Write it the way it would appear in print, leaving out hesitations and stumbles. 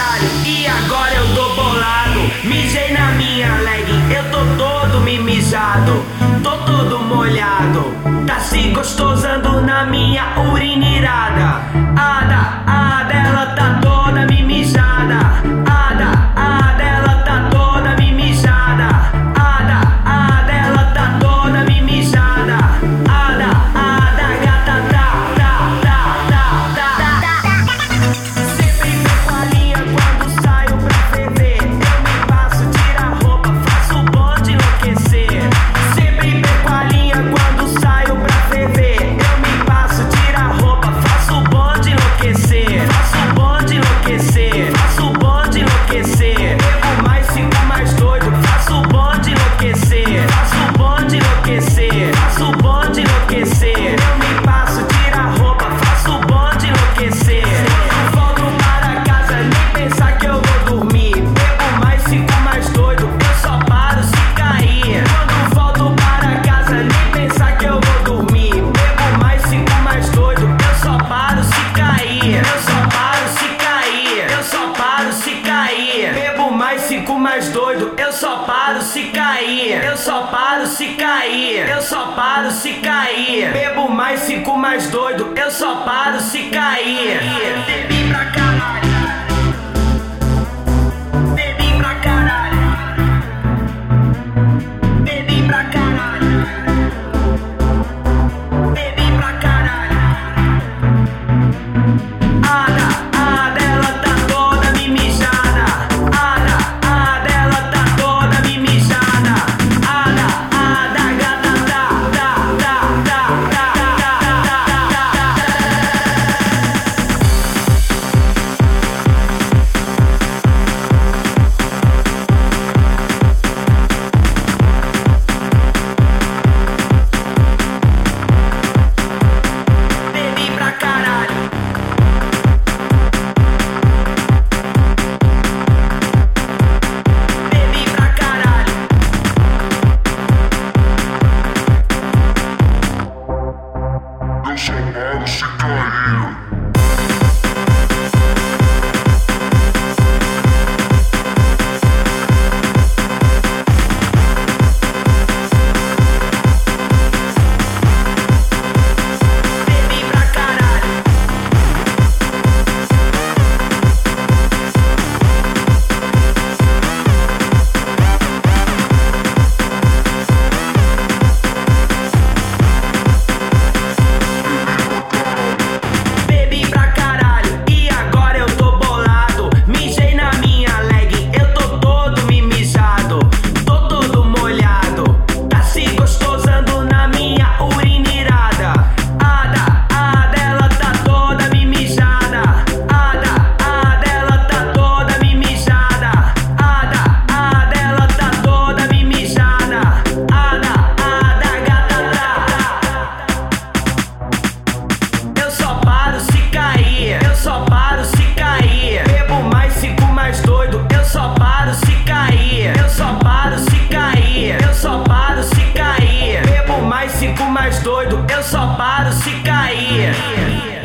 caralho, e agora eu tô bolado. Mijei na minha leg, eu tô todo mimizado, tô todo molhado. Tá se gostosando na minha urina irada. Ada, ela tá toda mimizada. Ada, ela tá toda mimizada. Ada, ela tá toda mimizada. Ada, gata, Sempre me com a linha quando saio pra ferver. Eu me passo, tiro a roupa, faço o bonde enlouquecer. Sempre me com a linha quando saio pra ferver. Eu me passo, tiro a roupa, faço o bonde enlouquecer. Faço o bonde enlouquecer, faço o bonde enlouquecer. Bebo mais, fico mais doido, faço o bonde enlouquecer. Faço o bonde enlouquecer, faço o bonde enlouquecer. Eu me passo, tiro a roupa, faço o bonde enlouquecer. Quando volto para casa, nem pensar que eu vou dormir. Bebo mais, fico mais doido, eu só paro se cair. Quando volto para casa, nem pensar que eu vou dormir. Bebo mais, fico mais doido, eu só paro se cair. Eu só paro se cair, eu só paro se cair. Bebo mais, fico mais doido, eu só paro se cair. Eu só paro se cair, eu só paro se cair. Bebo mais, fico mais doido, eu só paro se cair. Bebi pra caralho, bebi pra caralho, bebi pra caralho, bebi pra caralho. Ada, ela tá toda mimizada. Ada, ela tá toda mimizada. Ada, gata, bebi pra caralho. Bebi pra caralho. Eu só paro se cair. Bebi pra caralho. Bebi pra caralho, e agora eu tô bolado. Mijei na minha leg, eu tô todo mimizado, tô todo molhado. Tá se gostosando na minha urina irada. Ada, ela tá toda mimizada. Ada, ela tá toda mimizada. Ada, ela tá toda mimizada. Ada, gata, eu só paro se cair, eu só paro se cair. Bebo mais, fico mais doido, eu só paro se cair. Eu só paro se cair, eu só paro se cair. Bebo mais, fico mais doido, eu só paro se cair.